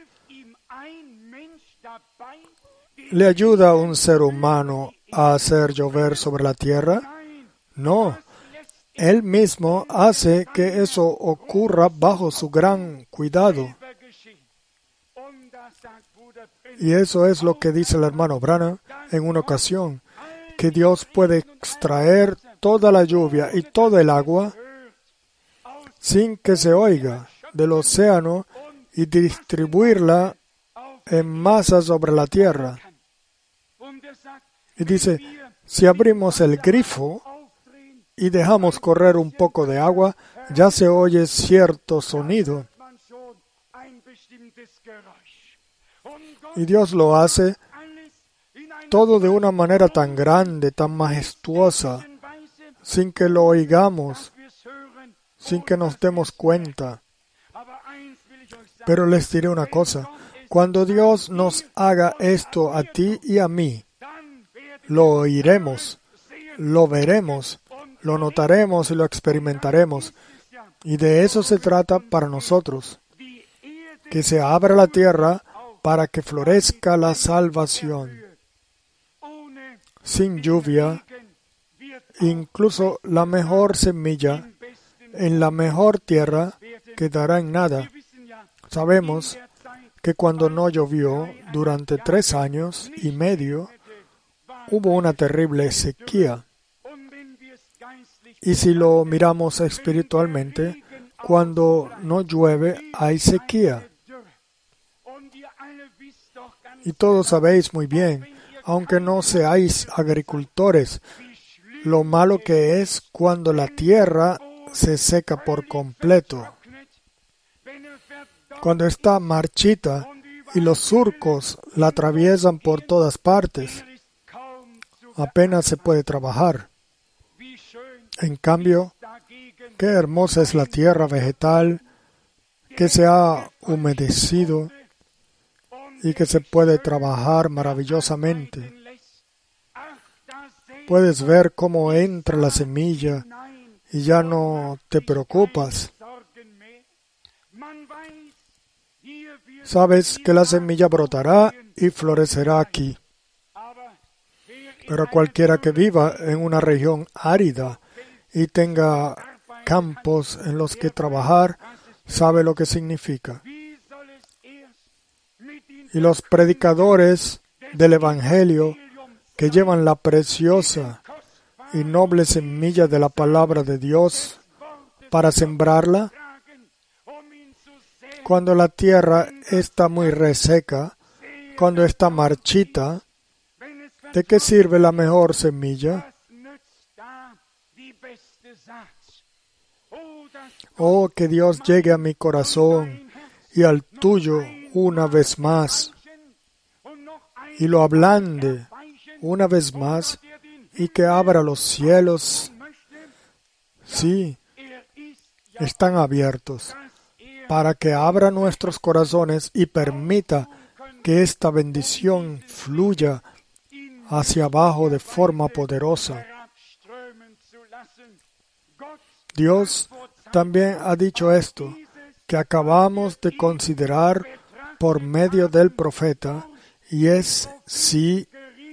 ¿Le ayuda a un ser humano a hacer llover sobre la tierra? No. Él mismo hace que eso ocurra bajo su gran cuidado. Y eso es lo que dice el hermano Branham en una ocasión, que Dios puede extraer toda la lluvia y todo el agua sin que se oiga del océano y distribuirla en masa sobre la tierra. Y dice, si abrimos el grifo y dejamos correr un poco de agua, ya se oye cierto sonido. Y Dios lo hace todo de una manera tan grande, tan majestuosa, sin que lo oigamos, sin que nos demos cuenta. Pero les diré una cosa, cuando Dios nos haga esto a ti y a mí, lo oiremos, lo veremos, lo notaremos y lo experimentaremos. Y de eso se trata para nosotros, que se abra la tierra para que florezca la salvación. Sin lluvia, incluso la mejor semilla en la mejor tierra quedará en nada. Sabemos que cuando no llovió durante 3 años y medio, hubo una terrible sequía. Y si lo miramos espiritualmente, cuando no llueve hay sequía. Y todos sabéis muy bien, aunque no seáis agricultores, lo malo que es cuando la tierra se seca por completo. Cuando está marchita y los surcos la atraviesan por todas partes, apenas se puede trabajar. En cambio, qué hermosa es la tierra vegetal que se ha humedecido y que se puede trabajar maravillosamente. Puedes ver cómo entra la semilla y ya no te preocupas. Sabes que la semilla brotará y florecerá aquí. Pero cualquiera que viva en una región árida y tenga campos en los que trabajar, sabe lo que significa. Y los predicadores del Evangelio que llevan la preciosa y noble semilla de la palabra de Dios para sembrarla, cuando la tierra está muy reseca, cuando está marchita, ¿de qué sirve la mejor semilla? Oh, que Dios llegue a mi corazón y al tuyo una vez más, y lo ablande una vez más, y que abra los cielos. Sí, están abiertos, para que abra nuestros corazones y permita que esta bendición fluya hacia abajo de forma poderosa. Dios también ha dicho esto, que acabamos de considerar por medio del profeta, y es sí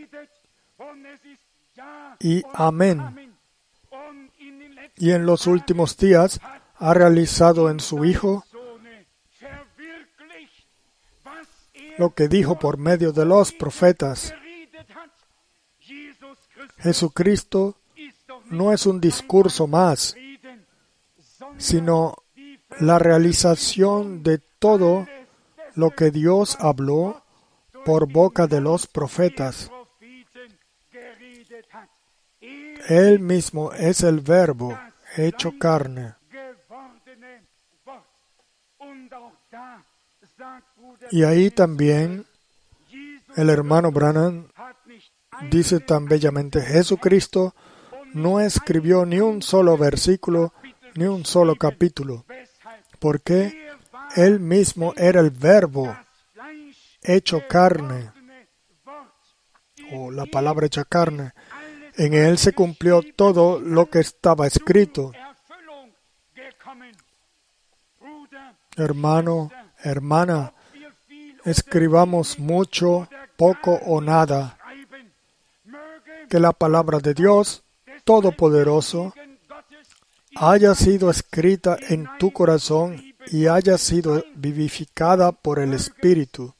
y amén. Y en los últimos días ha realizado en su Hijo lo que dijo por medio de los profetas. Jesucristo no es un discurso más, sino la realización de todo lo que Dios habló por boca de los profetas. Él mismo es el Verbo hecho carne. Y ahí también el hermano Branham dice tan bellamente, Jesucristo no escribió ni un solo versículo, ni un solo capítulo, porque Él mismo era el Verbo hecho carne, o la palabra hecha carne. En Él se cumplió todo lo que estaba escrito. Hermano, hermana, escribamos mucho, poco o nada. Que la palabra de Dios Todopoderoso haya sido escrita en tu corazón y haya sido vivificada por el Espíritu.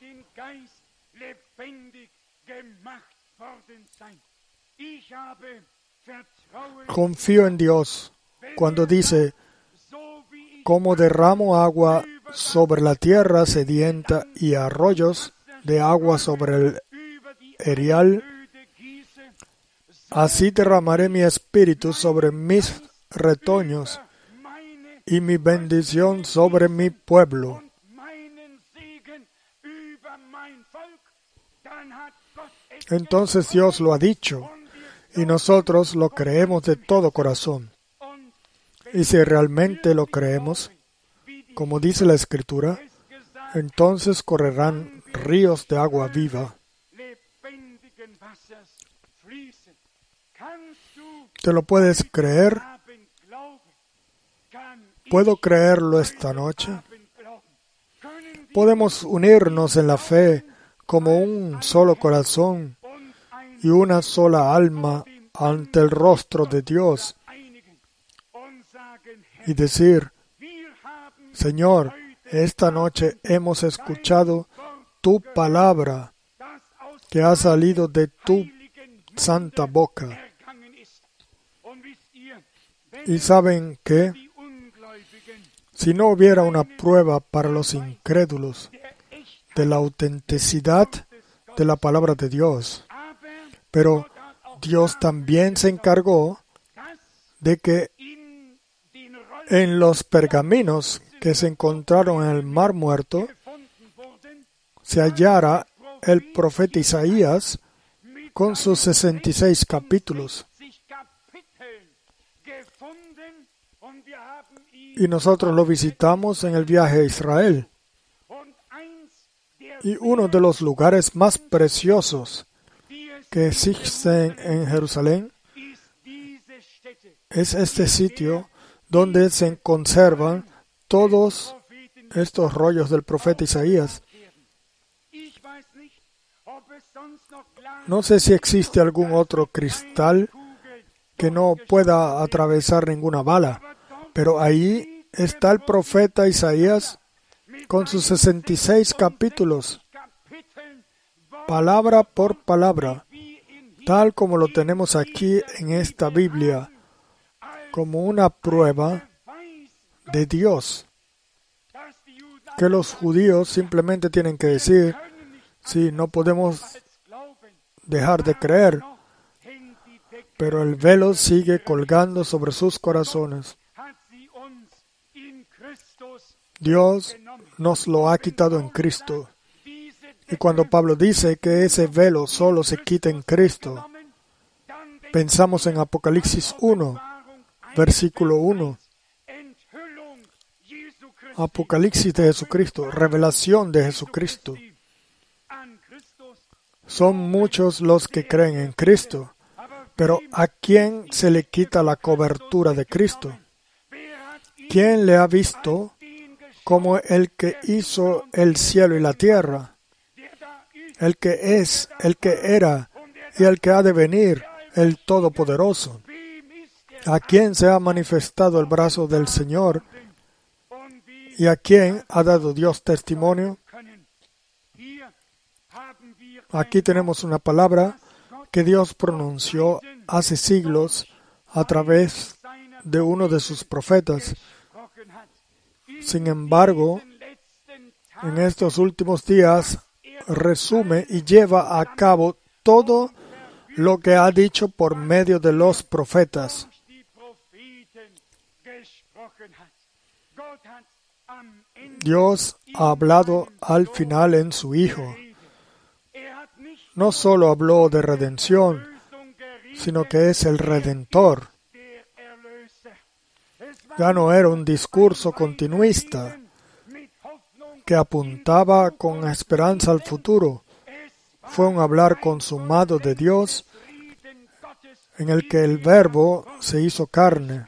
Confío en Dios cuando dice, como derramo agua sobre la tierra sedienta y arroyos de agua sobre el erial, así derramaré mi espíritu sobre mis retoños y mi bendición sobre mi pueblo. Entonces Dios lo ha dicho y nosotros lo creemos de todo corazón. Y si realmente lo creemos, como dice la Escritura, entonces correrán ríos de agua viva. ¿Te lo puedes creer? ¿Puedo creerlo esta noche? Podemos unirnos en la fe como un solo corazón y una sola alma ante el rostro de Dios y decir, Señor, esta noche hemos escuchado tu palabra que ha salido de tu santa boca. Y saben que si no hubiera una prueba para los incrédulos de la autenticidad de la palabra de Dios, pero Dios también se encargó de que en los pergaminos que se encontraron en el Mar Muerto se hallara el profeta Isaías con sus 66 capítulos. Y nosotros lo visitamos en el viaje a Israel. Y uno de los lugares más preciosos que existen en Jerusalén es este sitio donde se conservan todos estos rollos del profeta Isaías. No sé si existe algún otro cristal que no pueda atravesar ninguna bala, pero ahí está el profeta Isaías con sus 66 capítulos, palabra por palabra, tal como lo tenemos aquí en esta Biblia, como una prueba de Dios, que los judíos simplemente tienen que decir, sí, no podemos dejar de creer, pero el velo sigue colgando sobre sus corazones. Dios nos lo ha quitado en Cristo. Y cuando Pablo dice que ese velo solo se quita en Cristo, pensamos en Apocalipsis 1, versículo 1. Apocalipsis de Jesucristo, revelación de Jesucristo. Son muchos los que creen en Cristo, pero ¿a quién se le quita la cobertura de Cristo? ¿Quién le ha visto como el que hizo el cielo y la tierra? El que es, el que era y el que ha de venir, el Todopoderoso. ¿A quién se ha manifestado el brazo del Señor? ¿Y a quién ha dado Dios testimonio? Aquí tenemos una palabra que Dios pronunció hace siglos a través de uno de sus profetas. Sin embargo, en estos últimos días resume y lleva a cabo todo lo que ha dicho por medio de los profetas. Dios ha hablado al final en su Hijo. No solo habló de redención, sino que es el Redentor. Ya no era un discurso continuista, que apuntaba con esperanza al futuro. Fue un hablar consumado de Dios, en el que el Verbo se hizo carne.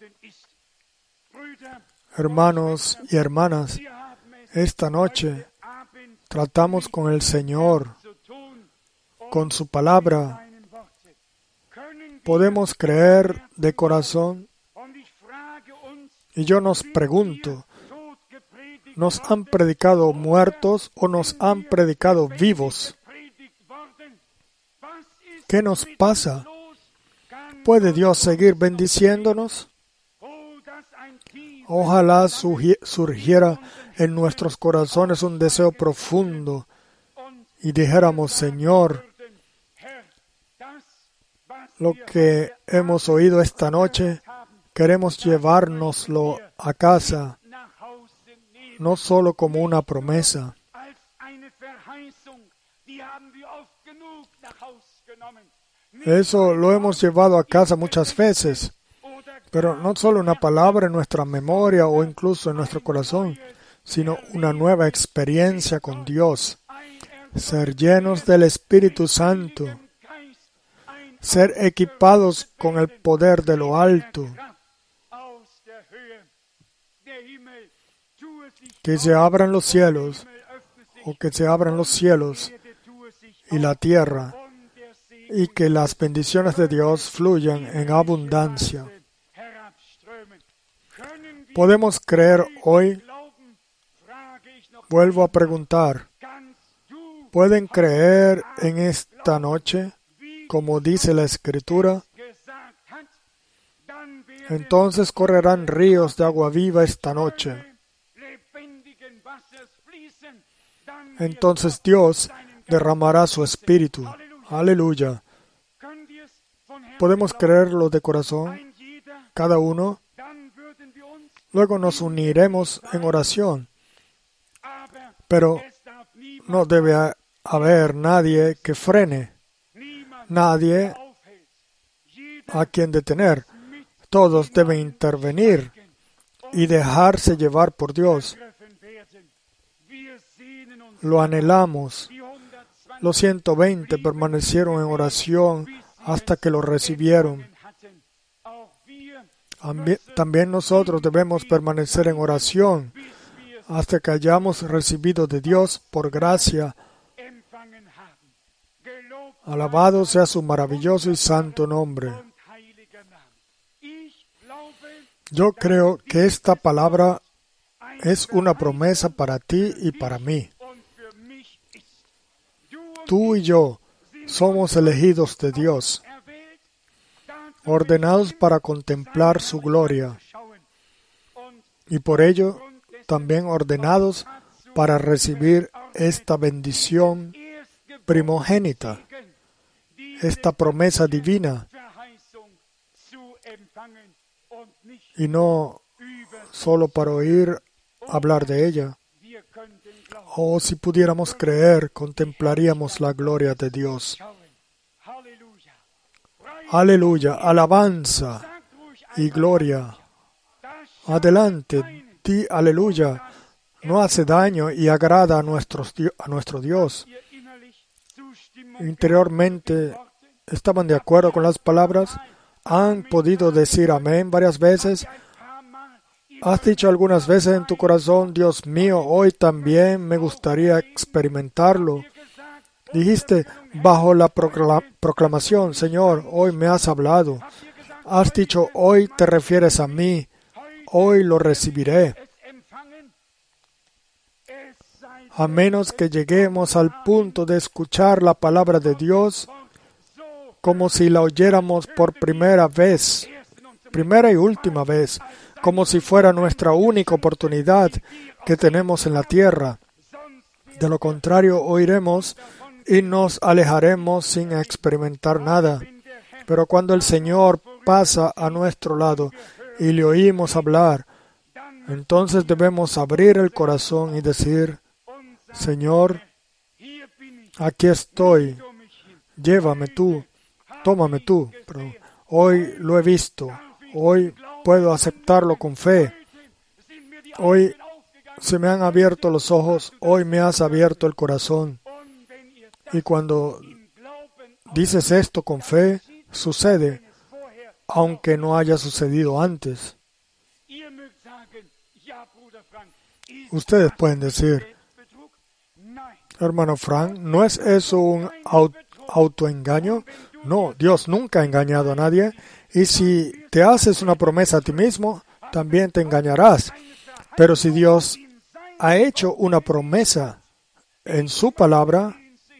Hermanos y hermanas, esta noche tratamos con el Señor, con su palabra. Podemos creer de corazón. Y yo nos pregunto, ¿nos han predicado muertos o nos han predicado vivos? ¿Qué nos pasa? ¿Puede Dios seguir bendiciéndonos? Ojalá surgiera en nuestros corazones un deseo profundo y dijéramos, Señor, lo que hemos oído esta noche, queremos llevárnoslo a casa, no solo como una promesa. Eso lo hemos llevado a casa muchas veces, pero no solo una palabra en nuestra memoria o incluso en nuestro corazón, sino una nueva experiencia con Dios, ser llenos del Espíritu Santo, ser equipados con el poder de lo alto, que se abran los cielos, o que se abran los cielos y la tierra, y que las bendiciones de Dios fluyan en abundancia. ¿Podemos creer hoy? Vuelvo a preguntar, ¿pueden creer en esta noche, como dice la Escritura? Entonces correrán ríos de agua viva esta noche. Entonces Dios derramará su Espíritu. Aleluya. ¿Podemos creerlo de corazón? Cada uno. Luego nos uniremos en oración. Pero no debe haber nadie que frene, nadie a quien detener. Todos deben intervenir y dejarse llevar por Dios. Lo anhelamos. Los 120 permanecieron en oración hasta que lo recibieron. También nosotros debemos permanecer en oración hasta que hayamos recibido de Dios por gracia. Alabado sea su maravilloso y santo nombre. Yo creo que esta palabra es una promesa para ti y para mí. Tú y yo somos elegidos de Dios, ordenados para contemplar su gloria, y por ello también ordenados para recibir esta bendición primogénita, esta promesa divina, y no solo para oír hablar de ella. Oh, si pudiéramos creer, contemplaríamos la gloria de Dios. Aleluya, alabanza y gloria. Adelante, di aleluya. No hace daño y agrada a nuestro Dios. Interiormente, ¿estaban de acuerdo con las palabras? ¿Han podido decir amén varias veces? ¿Has dicho algunas veces en tu corazón, Dios mío, hoy también me gustaría experimentarlo? Dijiste bajo la proclamación, Señor, hoy me has hablado. Has dicho, hoy te refieres a mí, hoy lo recibiré. A menos que lleguemos al punto de escuchar la palabra de Dios como si la oyéramos por primera vez, primera y última vez, como si fuera nuestra única oportunidad que tenemos en la tierra. De lo contrario, oiremos y nos alejaremos sin experimentar nada. Pero cuando el Señor pasa a nuestro lado y le oímos hablar, entonces debemos abrir el corazón y decir, Señor, aquí estoy, llévame tú, tómame tú. Pero hoy lo he visto, hoy puedo aceptarlo con fe. Hoy se me han abierto los ojos, hoy me has abierto el corazón. Y cuando dices esto con fe, sucede, aunque no haya sucedido antes. Ustedes pueden decir, hermano Frank, ¿no es eso un autoengaño? No, Dios nunca ha engañado a nadie. Y si te haces una promesa a ti mismo, también te engañarás. Pero si Dios ha hecho una promesa en su palabra,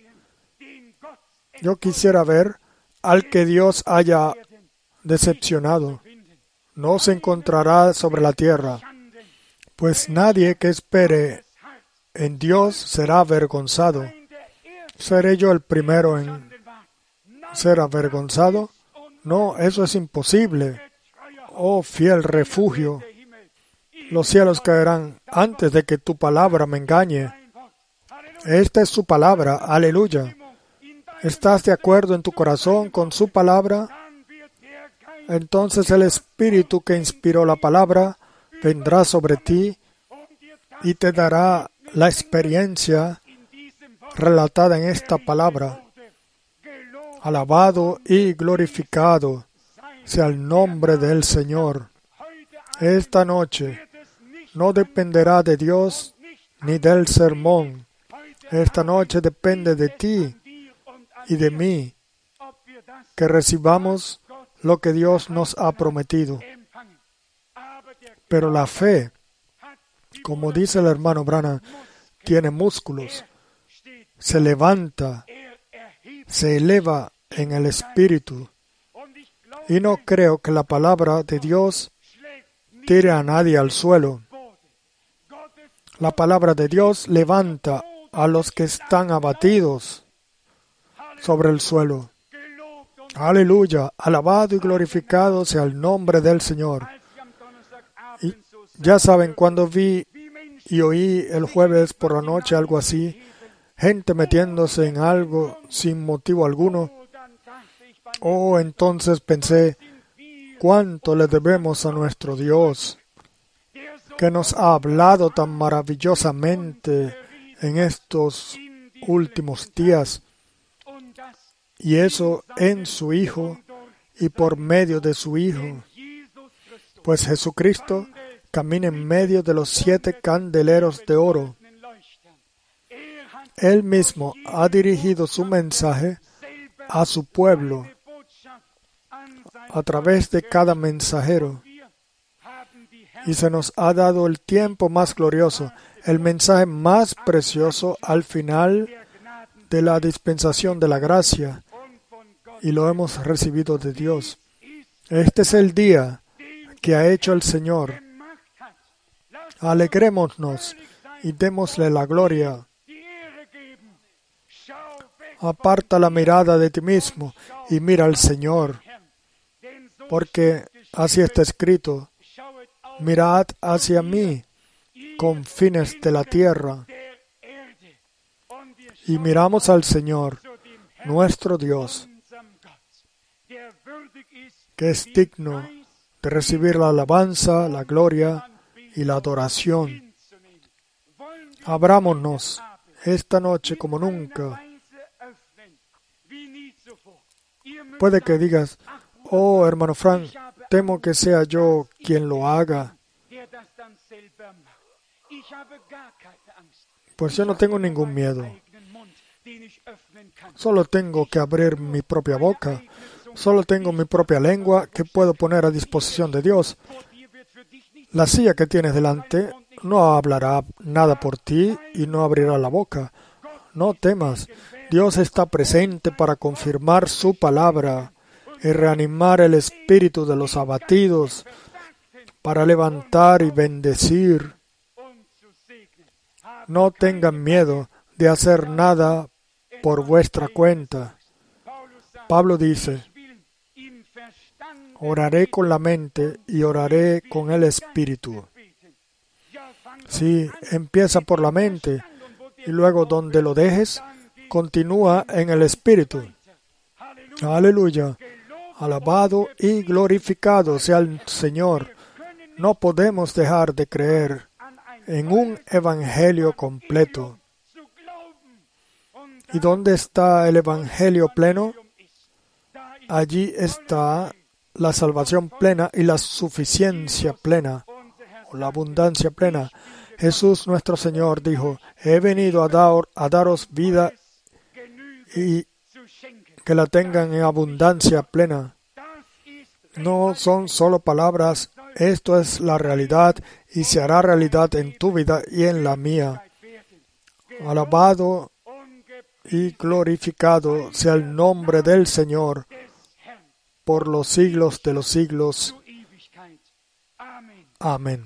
yo quisiera ver al que Dios haya decepcionado. No se encontrará sobre la tierra, pues nadie que espere en Dios será avergonzado. ¿Seré yo el primero en ser avergonzado? No, eso es imposible. Oh, fiel refugio, los cielos caerán antes de que tu palabra me engañe. Esta es su palabra, aleluya. ¿Estás de acuerdo en tu corazón con su palabra? Entonces el Espíritu que inspiró la palabra vendrá sobre ti y te dará la experiencia relatada en esta palabra. Alabado y glorificado sea el nombre del Señor. Esta noche no dependerá de Dios ni del sermón. Esta noche depende de ti y de mí que recibamos lo que Dios nos ha prometido. Pero la fe, como dice el hermano Branham, tiene músculos, se levanta, se eleva en el Espíritu. Y no creo que la palabra de Dios tire a nadie al suelo. La palabra de Dios levanta a los que están abatidos sobre el suelo. Aleluya, alabado y glorificado sea el nombre del Señor. Y ya saben, cuando vi y oí el jueves por la noche algo así, gente metiéndose en algo sin motivo alguno, entonces pensé, ¿cuánto le debemos a nuestro Dios, que nos ha hablado tan maravillosamente en estos últimos días? Y eso en su Hijo y por medio de su Hijo. Pues Jesucristo camina en medio de los 7 candeleros de oro. Él mismo ha dirigido su mensaje a su pueblo a través de cada mensajero. Y se nos ha dado el tiempo más glorioso, el mensaje más precioso al final de la dispensación de la gracia, y lo hemos recibido de Dios. Este es el día que ha hecho el Señor. Alegrémonos y démosle la gloria. Aparta la mirada de ti mismo y mira al Señor, porque así está escrito: mirad hacia mí, confines de la tierra. Y miramos al Señor, nuestro Dios, que es digno de recibir la alabanza, la gloria y la adoración. Abrámonos esta noche como nunca. Puede que digas, hermano Frank, temo que sea yo quien lo haga. Pues yo no tengo ningún miedo. Solo tengo que abrir mi propia boca. Solo tengo mi propia lengua que puedo poner a disposición de Dios. La silla que tienes delante no hablará nada por ti y no abrirá la boca. No temas. Dios está presente para confirmar su palabra y reanimar el espíritu de los abatidos, para levantar y bendecir. No tengan miedo de hacer nada por vuestra cuenta. Pablo dice, oraré con la mente y oraré con el espíritu. Sí, empieza por la mente y luego donde lo dejes, continúa en el espíritu. Aleluya. Alabado y glorificado sea el Señor. No podemos dejar de creer en un evangelio completo. ¿Y dónde está el evangelio pleno? Allí está la salvación plena y la suficiencia plena, o la abundancia plena. Jesús nuestro Señor dijo: he venido a daros vida y que la tengan en abundancia plena. No son solo palabras, esto es la realidad y se hará realidad en tu vida y en la mía. Alabado y glorificado sea el nombre del Señor por los siglos de los siglos. Amén.